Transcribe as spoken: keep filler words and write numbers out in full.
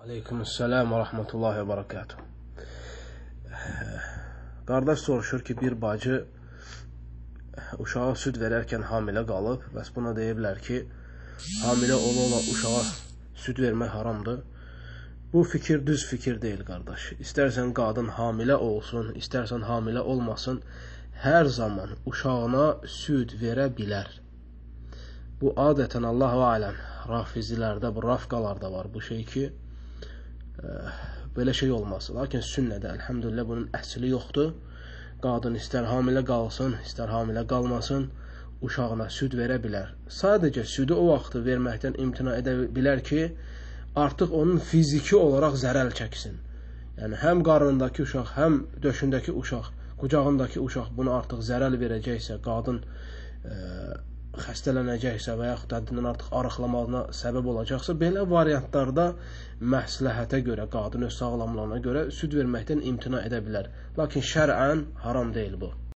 Aleykümselam və rahmetullahi və barakatuh. Qardaş soruşur ki, bir bacı uşağa süd verərkən hamilə qalıb. Bəs buna deyiblər ki, hamilə ola-ola uşağa süd vermək haramdır. Bu fikir düz fikir deyil, qardaş. İstərsən qadın hamilə olsun, istərsən hamilə olmasın, hər zaman uşağına süd verə bilər. Bu adətən Allahu aləm rafizilərdə, bu rafqalarda var bu şey ki, belə şey olmaz. Lakin sünnədə, əlhəmdülillah, bunun əsli yoxdur. Qadın istər hamilə qalsın, istər hamilə qalmasın, uşağına süd verə bilər. Sadəcə südü o vaxtı verməkdən imtina edə bilər ki, artıq onun fiziki olaraq zərər çəksin. Yəni, həm qarnındakı uşaq, həm döşündəki uşaq, qucağındakı uşaq bunu artıq zərər verəcəksə, qadın e, xəstələnəcəksə və yaxud həddindən artıq arıqlamağına səbəb olacaqsa, belə variantlarda məsləhətə görə, qadın öz sağlamlığına görə süd verməkdən imtina edə bilər. Lakin şər'ən haram deyil bu.